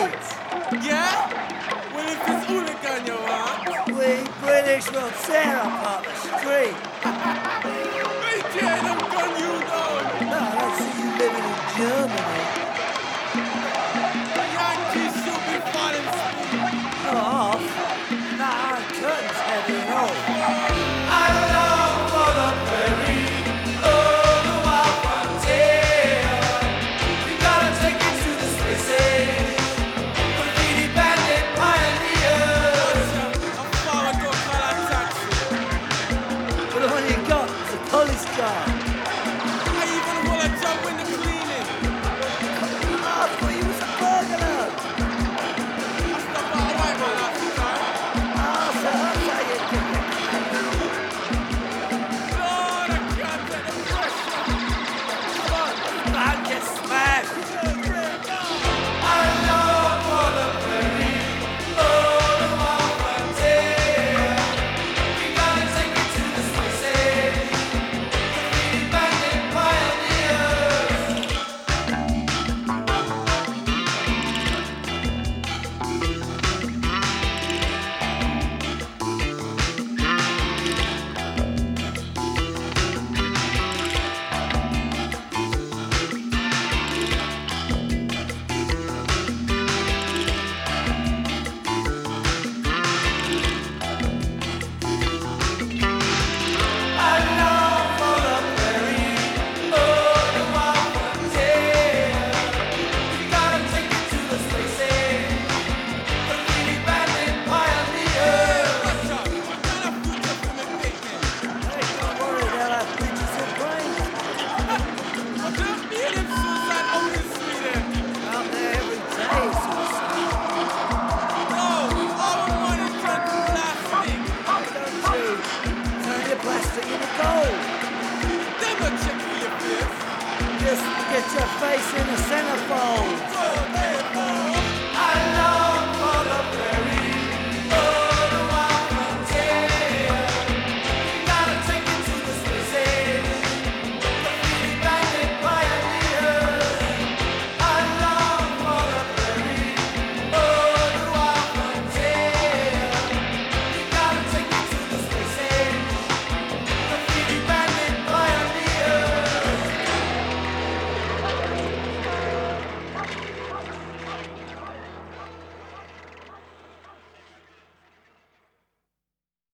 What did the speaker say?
Leeds. Yeah? Well, if it's hooligan you want. We British will tear apart the street. Hey, Jay, them gun you down. No, I don't see you living in Germany. Yankees should be falling asleep. Not off. Nah, our curtain's heavy and all. I long for the prairie, oh, the wild frontier. We gotta take it to the spaces, graffiti bandit pioneers. I'm forward to call a taxi. But the one you got is a police car. I even want a job in the cleaning. I thought you was a burglar. I stop by a white man half the time. So that's how you do it. Lord, I can't take the pressure. Come on, man, get smashed. I long for the prairie, oh, the wild frontier. We gotta take it to the spaces, graffiti bandit pioneers. I long for the prairie, oh, the wild frontier. We gotta take it to the spaces, graffiti bandit pioneers. What's up? What kind of future for me picking? Hey, don't worry, they'll have bridges and brains. But don't feel him suicide out in Sweden. Out there every day, suicide. No, our money's turned to plastic. Don't you turn your plastic into gold. Them not check for your face. Just get your face in the centerfold. Oh, hey, boy.